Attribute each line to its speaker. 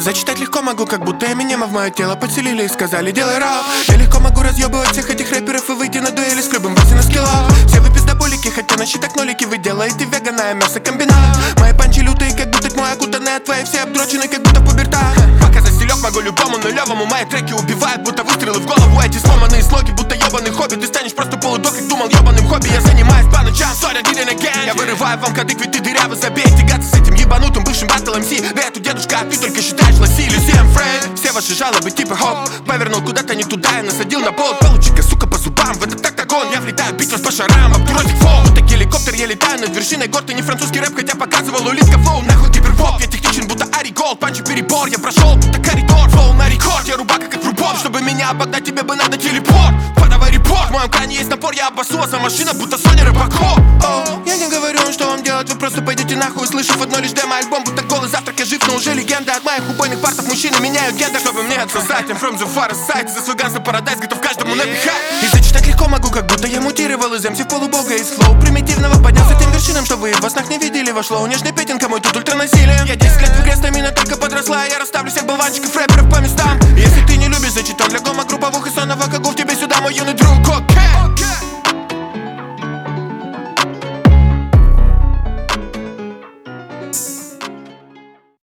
Speaker 1: Зачитать легко могу, как будто Эминема в мое тело подселили и сказали: делай рап. Я легко могу разъебывать всех этих рэперов и выйти на дуэли с любым баси на скиллах. Все вы пиздоболики, хотя на счетах нолики. Вы делаете веганое мясокомбинат. Мои панчи лютые, как будто тьмой окутанные. Твои все обдрочены, как будто пубертат. Пока за стилек могу любому нулевому. Мои треки убивают, будто выстрелы в голову. Эти сломанные слоги, будто ебаный хобби. Ты станешь просто полудок, как думал, ебаным хобби. Я занимаюсь по ночам, sorry, I did it again. Я вырываю вам кадык, ведь ты дырявый, забей. Тягаться с этим ебанутым бывшим батл МС. Да я тут дедушка, а ты только считаешь лоси. Люсием Фрейд. Все ваши жалобы типа хоп. Повернул куда-то не туда и насадил на пол. Получи-ка, сука, по зубам. В этот октагон я влетаю, бить вас по шарам. Обдуротик фол. Вот так геликоптер, я летаю над вершиной гор. Ты не французский рэп, хотя показывал улитка флоу. Нахуй гиперпоп, я техничен, будто Ари Голд. Панчи перебор, я прошел, будто коридор. Флоу на рекорд, я рубака как рубон. Чтобы меня обогнать, тебе бы надо телепорт. Подавай репорт, в моем кране есть напор. Я обоссу вас, а машина будто Соня Рыбаков. Я не говорю, что вам делать, вы просто пойдете нахуй, услышав одно лишь демо-альбом. Будто голый завтрак, я жив, но уже легенда. От моих убойных партов мужчины меняют гендер. Чтобы мне отсосать, I'm from the far side. За свой ганс Paradise, готов каждому напихать. И зачитать легко могу, как будто я мутировал из MC в полубога. Из флоу примитивного поднялся тем вершинам, что вы во снах не видели. Вошло нежный петинг, мой тут ультранасилие. Я 10 лет в игре, стамина только подросла. Я расставлю всех болванчиков рэперов по местам. Если ты не любишь зачитать для гома групповых и сонного, как в тебе сюда, мой юный друг.